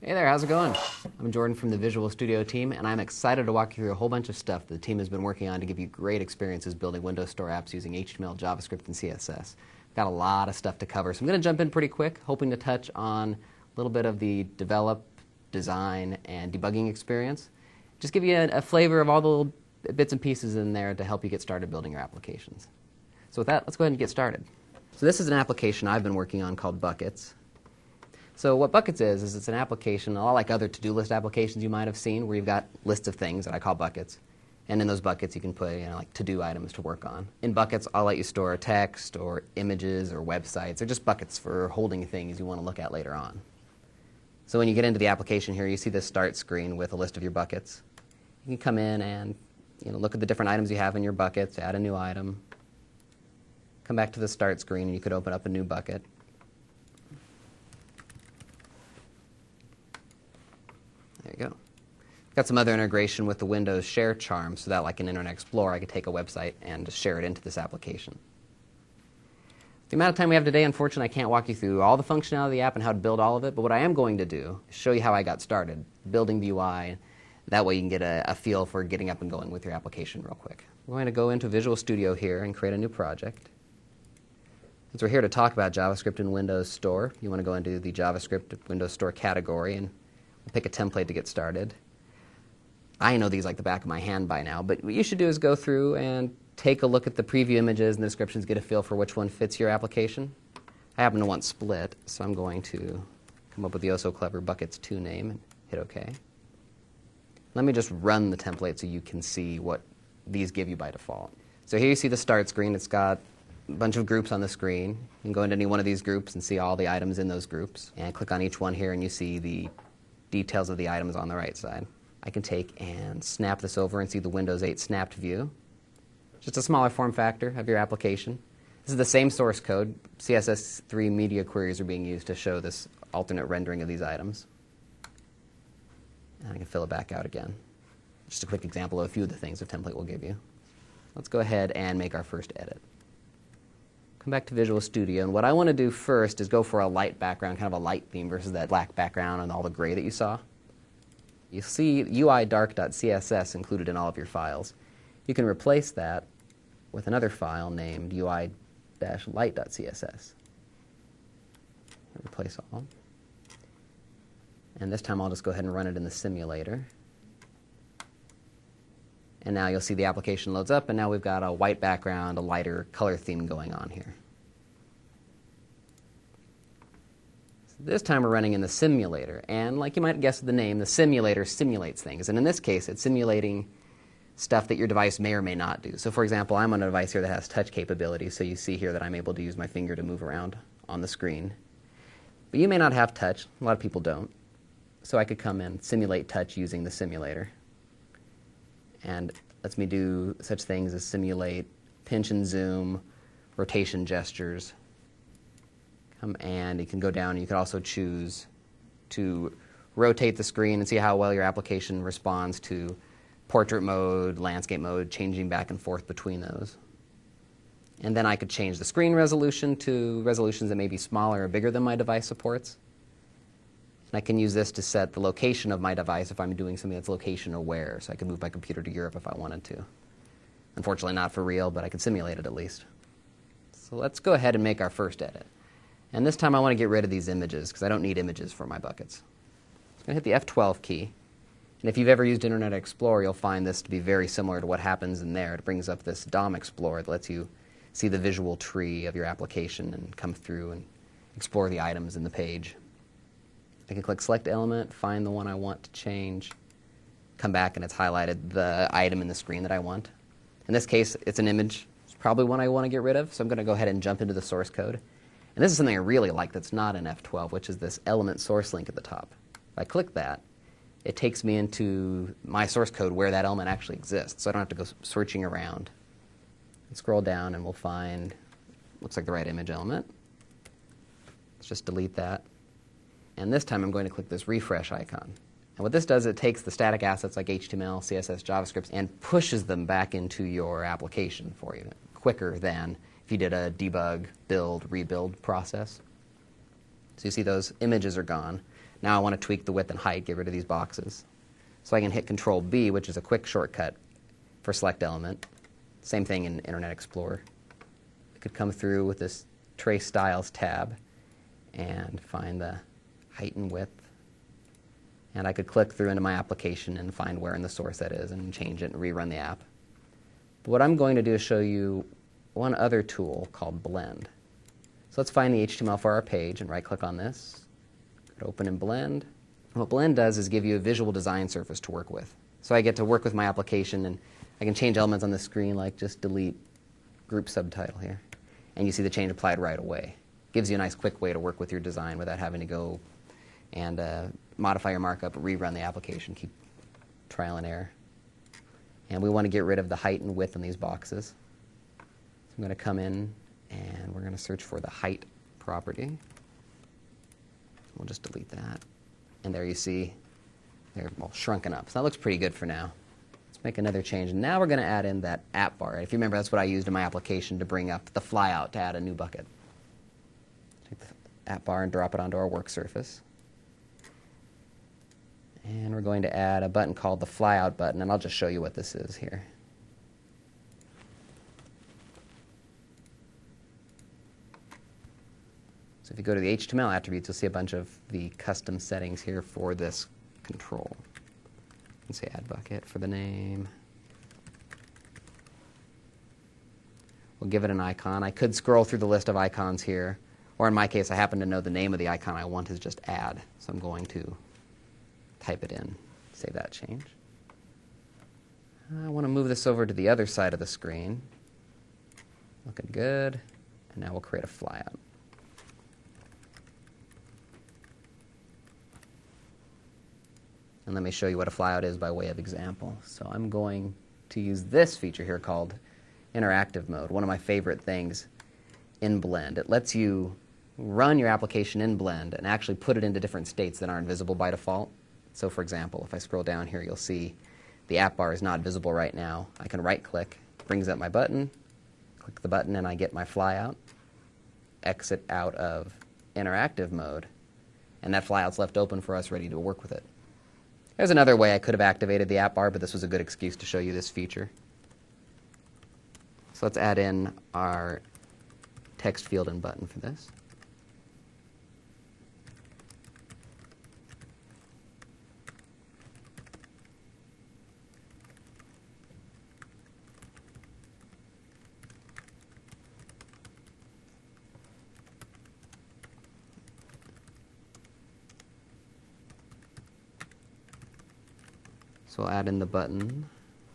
Hey there, how's it going? I'm Jordan from the Visual Studio team, and I'm excited to walk you through a whole bunch of stuff the team has been working on to give you great experiences building Windows Store apps using HTML, JavaScript, and CSS. Got a lot of stuff to cover, so I'm going to jump in pretty quick, hoping to touch on a little bit of the develop, design, and debugging experience. Just give you a flavor of all the little bits and pieces in there to help you get started building your applications. So with that, let's go ahead and get started. So this is an application I've been working on called Buckets. So what Buckets is it's an application, a lot like other to-do list applications you might have seen, where you've got lists of things that I call buckets. And in those buckets you can put like to-do items to work on. In Buckets, I'll let you store text or images or websites, or just buckets for holding things you want to look at later on. So when you get into the application here, you see this start screen with a list of your buckets. You can come in and look at the different items you have in your buckets, add a new item, come back to the start screen, and you could open up a new bucket. There you go. Got some other integration with the Windows Share charm, so that like in Internet Explorer, I could take a website and just share it into this application. The amount of time we have today, unfortunately, I can't walk you through all the functionality of the app and how to build all of it, but what I am going to do is show you how I got started building the UI. That way you can get a feel for getting up and going with your application real quick. We're going to go into Visual Studio here and create a new project. Since we're here to talk about JavaScript in Windows Store, you want to go into the JavaScript Windows Store category and pick a template to get started. I know these like the back of my hand by now, but what you should do is go through and take a look at the preview images and the descriptions, get a feel for which one fits your application. I happen to want split, so I'm going to come up with the oh-so-clever Buckets2 name and hit OK. Let me just run the template so you can see what these give you by default. So here you see the start screen. It's got a bunch of groups on the screen. You can go into any one of these groups and see all the items in those groups. And click on each one here and you see the details of the items on the right side. I can take and snap this over and see the Windows 8 snapped view. Just a smaller form factor of your application. This is the same source code. CSS3 media queries are being used to show this alternate rendering of these items. And I can fill it back out again. Just a quick example of a few of the things the template will give you. Let's go ahead and make our first edit. Come back to Visual Studio, and what I want to do first is go for a light background, kind of a light theme versus that black background and all the gray that you saw. You see UI-dark.css included in all of your files. You can replace that with another file named UI-light.css. Replace all. And this time I'll just go ahead and run it in the simulator. And now you'll see the application loads up, and now we've got a white background, a lighter color theme going on here. So this time we're running in the simulator, and like you might guess the name, the simulator simulates things. And in this case, it's simulating stuff that your device may or may not do. So for example, I'm on a device here that has touch capabilities, so you see here that I'm able to use my finger to move around on the screen. But you may not have touch. A lot of people don't. So I could come and simulate touch using the simulator. And lets me do such things as simulate pinch and zoom, rotation gestures. And you can go down and you can also choose to rotate the screen and see how well your application responds to portrait mode, landscape mode, changing back and forth between those. And then I could change the screen resolution to resolutions that may be smaller or bigger than my device supports. And I can use this to set the location of my device if I'm doing something that's location aware, so I can move my computer to Europe if I wanted to. Unfortunately not for real, but I can simulate it at least. So let's go ahead and make our first edit. And this time I want to get rid of these images because I don't need images for my buckets. I'm going to hit the F12 key. And if you've ever used Internet Explorer, you'll find this to be very similar to what happens in there. It brings up this DOM Explorer that lets you see the visual tree of your application and come through and explore the items in the page. I can click Select Element, find the one I want to change, come back, and it's highlighted the item in the screen that I want. In this case, it's an image. It's probably one I want to get rid of, so I'm going to go ahead and jump into the source code. And this is something I really like that's not in F12, which is this element source link at the top. If I click that, it takes me into my source code where that element actually exists, so I don't have to go searching around. And scroll down, and we'll find, looks like the right image element. Let's just delete that. And this time I'm going to click this refresh icon. And what this does, it takes the static assets like HTML, CSS, JavaScript, and pushes them back into your application for you quicker than if you did a debug, build, rebuild process. So you see those images are gone. Now I want to tweak the width and height, get rid of these boxes. So I can hit Control B, which is a quick shortcut for select element. Same thing in Internet Explorer. I could come through with this Trace Styles tab and find the height and width. And I could click through into my application and find where in the source that is and change it and rerun the app. But what I'm going to do is show you one other tool called Blend. So let's find the HTML for our page and right-click on this. Open in Blend. What Blend does is give you a visual design surface to work with. So I get to work with my application, and I can change elements on the screen, like just delete group subtitle here. And you see the change applied right away. Gives you a nice quick way to work with your design without having to go and modify your markup, rerun the application, keep trial and error. And we want to get rid of the height and width in these boxes. So I'm going to come in and we're going to search for the height property. We'll just delete that. And there you see they're all shrunken up. So that looks pretty good for now. Let's make another change. And now we're going to add in that app bar. If you remember, that's what I used in my application to bring up the flyout to add a new bucket. Take the app bar and drop it onto our work surface. And we're going to add a button called the flyout button, and I'll just show you what this is here. So if you go to the HTML attributes, you'll see a bunch of the custom settings here for this control. You can say add bucket for the name. We'll give it an icon. I could scroll through the list of icons here, or in my case, I happen to know the name of the icon I want is just add. So I'm going to type it in, save that change. I want to move this over to the other side of the screen. Looking good. And now we'll create a flyout. And let me show you what a flyout is by way of example. So I'm going to use this feature here called interactive mode, one of my favorite things in Blend. It lets you run your application in Blend and actually put it into different states that aren't visible by default. So for example, if I scroll down here, you'll see the app bar is not visible right now. I can right-click, brings up my button, click the button, and I get my flyout, exit out of interactive mode, and that flyout's left open for us ready to work with it. There's another way I could have activated the app bar, but this was a good excuse to show you this feature. So let's add in our text field and button for this. So I'll add in the button.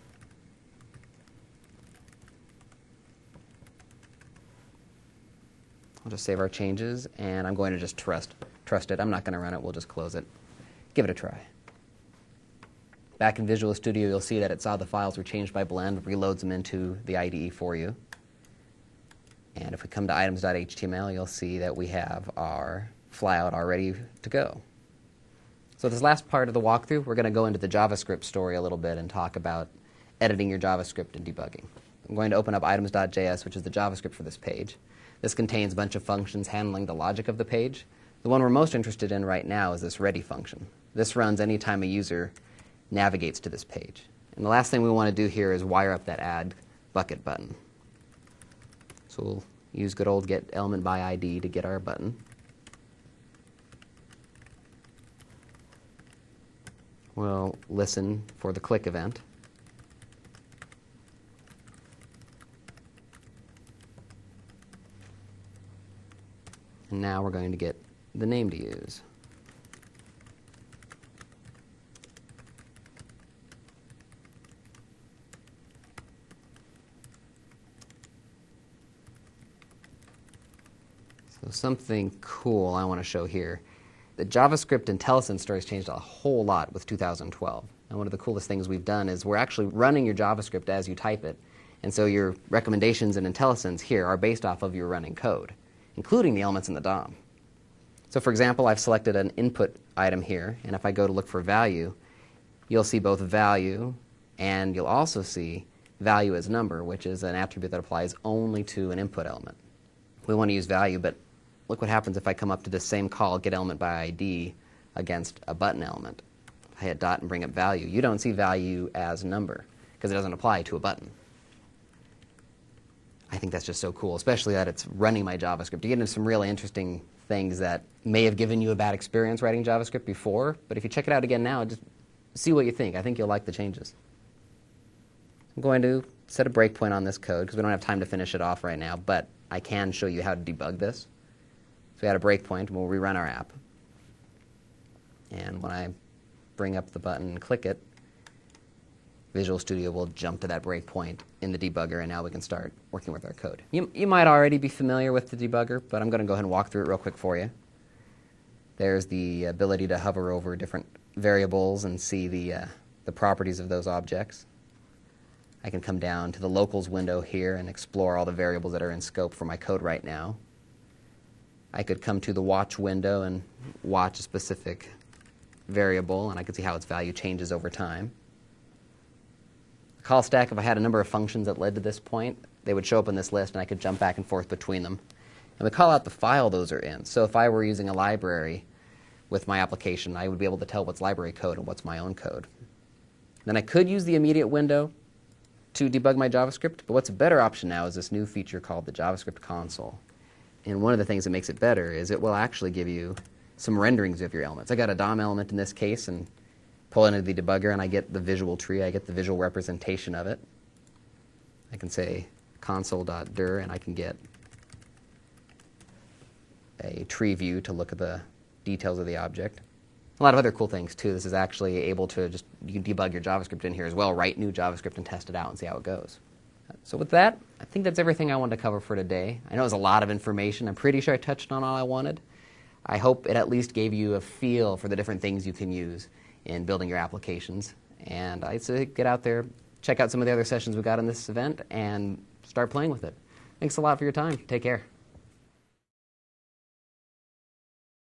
I'll just save our changes, and I'm going to just trust it. I'm not going to run it. We'll just close it. Give it a try. Back in Visual Studio, you'll see that it saw the files were changed by Blend, reloads them into the IDE for you. And if we come to items.html, you'll see that we have our flyout all ready to go. So this last part of the walkthrough, we're going to go into the JavaScript story a little bit and talk about editing your JavaScript and debugging. I'm going to open up items.js, which is the JavaScript for this page. This contains a bunch of functions handling the logic of the page. The one we're most interested in right now is this ready function. This runs anytime a user navigates to this page. And the last thing we want to do here is wire up that add bucket button. So we'll use good old get element by ID to get our button. We'll listen for the click event. And now we're going to get the name to use. So something cool I want to show here. The JavaScript IntelliSense story has changed a whole lot with 2012. And one of the coolest things we've done is we're actually running your JavaScript as you type it. And so your recommendations in IntelliSense here are based off of your running code, including the elements in the DOM. So for example, I've selected an input item here, and if I go to look for value, you'll see both value, and you'll also see value as number, which is an attribute that applies only to an input element. We want to use value, but look what happens if I come up to this same call, get element by ID, against a button element. If I hit dot and bring up value, you don't see value as number because it doesn't apply to a button. I think that's just so cool, especially that it's running my JavaScript. You get into some really interesting things that may have given you a bad experience writing JavaScript before, but if you check it out again now, just see what you think. I think you'll like the changes. I'm going to set a breakpoint on this code because we don't have time to finish it off right now, but I can show you how to debug this. So we had a breakpoint, and we'll rerun our app. And when I bring up the button and click it, Visual Studio will jump to that breakpoint in the debugger, and now we can start working with our code. You might already be familiar with the debugger, but I'm going to go ahead and walk through it real quick for you. There's the ability to hover over different variables and see the properties of those objects. I can come down to the locals window here and explore all the variables that are in scope for my code right now. I could come to the watch window and watch a specific variable, and I could see how its value changes over time. Call stack, if I had a number of functions that led to this point, they would show up in this list, and I could jump back and forth between them. And we call out the file those are in. So if I were using a library with my application, I would be able to tell what's library code and what's my own code. Then I could use the immediate window to debug my JavaScript, but what's a better option now is this new feature called the JavaScript console. And one of the things that makes it better is it will actually give you some renderings of your elements. I got a DOM element in this case, and pull into the debugger, and I get the visual tree. I get the visual representation of it. I can say console.dir, and I can get a tree view to look at the details of the object. A lot of other cool things, too. This is actually able to just, you can debug your JavaScript in here as well, write new JavaScript and test it out and see how it goes. So with that, I think that's everything I wanted to cover for today. I know it was a lot of information. I'm pretty sure I touched on all I wanted. I hope it at least gave you a feel for the different things you can use in building your applications. And I'd say get out there, check out some of the other sessions we got in this event, and start playing with it. Thanks a lot for your time. Take care.